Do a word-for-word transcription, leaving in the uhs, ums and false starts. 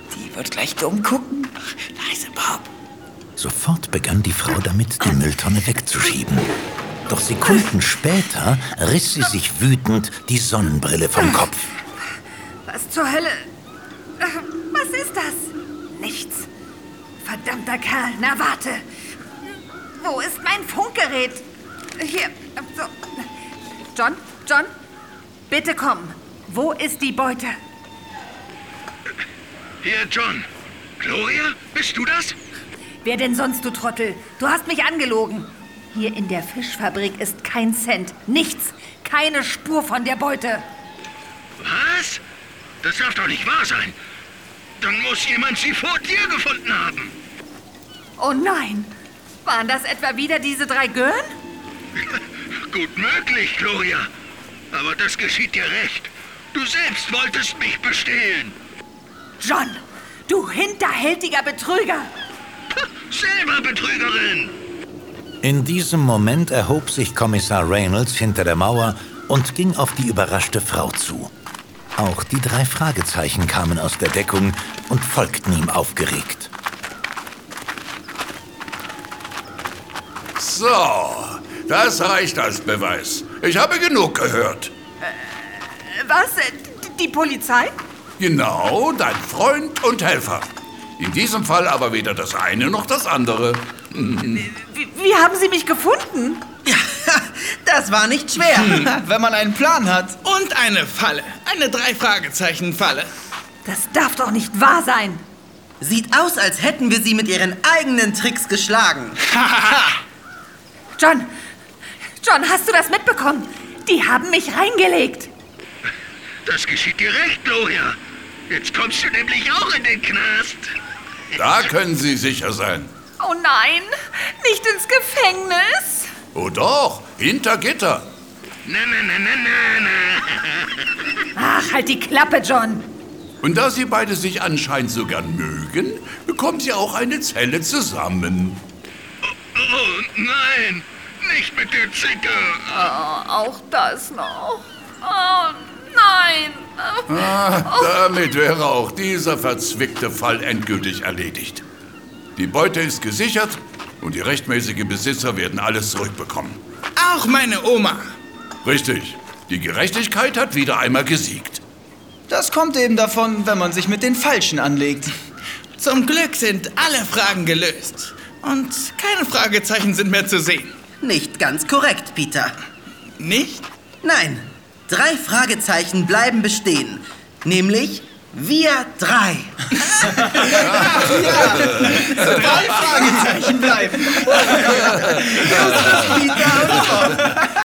Die wird gleich dumm gucken. Ach, leise, Bob. Sofort begann die Frau damit, die Mülltonne wegzuschieben. Doch Sekunden später riss sie sich wütend die Sonnenbrille vom Kopf. Was zur Hölle? Was ist das? Nichts. Verdammter Kerl, na warte. Wo ist mein Funkgerät? Hier, so. John, John, bitte komm. Wo ist die Beute? Hier, John. Gloria, bist du das? Wer denn sonst, du Trottel? Du hast mich angelogen. Hier in der Fischfabrik ist kein Cent, nichts, keine Spur von der Beute. Was? Das darf doch nicht wahr sein. Dann muss jemand sie vor dir gefunden haben. Oh nein, waren das etwa wieder diese drei Gören? Gut möglich, Gloria. Aber das geschieht dir recht. Du selbst wolltest mich bestehlen. John, du hinterhältiger Betrüger. Selber Betrügerin. In diesem Moment erhob sich Kommissar Reynolds hinter der Mauer und ging auf die überraschte Frau zu. Auch die drei Fragezeichen kamen aus der Deckung und folgten ihm aufgeregt. So, das reicht als Beweis. Ich habe genug gehört. Was? Die Polizei? Genau, dein Freund und Helfer. In diesem Fall aber weder das eine noch das andere. Wie, wie haben Sie mich gefunden? Ja, das war nicht schwer, wenn man einen Plan hat. Und eine Falle. Eine Drei-Fragezeichen-Falle. Das darf doch nicht wahr sein. Sieht aus, als hätten wir sie mit ihren eigenen Tricks geschlagen. John, John, hast du das mitbekommen? Die haben mich reingelegt. Das geschieht dir recht, Gloria. Jetzt kommst du nämlich auch in den Knast. Da können Sie sicher sein. Oh nein, nicht ins Gefängnis. Oh doch, hinter Gitter. Na, na, na, na, na, na. Ach, halt die Klappe, John. Und da Sie beide sich anscheinend so gern mögen, bekommen Sie auch eine Zelle zusammen. Oh, oh nein, nicht mit der Zicke. Oh, auch das noch. Oh nein. Ah, damit wäre auch dieser verzwickte Fall endgültig erledigt. Die Beute ist gesichert und die rechtmäßigen Besitzer werden alles zurückbekommen. Auch meine Oma. Richtig. Die Gerechtigkeit hat wieder einmal gesiegt. Das kommt eben davon, wenn man sich mit den Falschen anlegt. Zum Glück sind alle Fragen gelöst. Und keine Fragezeichen sind mehr zu sehen. Nicht ganz korrekt, Peter. Nicht? Nein, drei Fragezeichen bleiben bestehen. Nämlich wir drei. ja, drei Fragezeichen bleiben.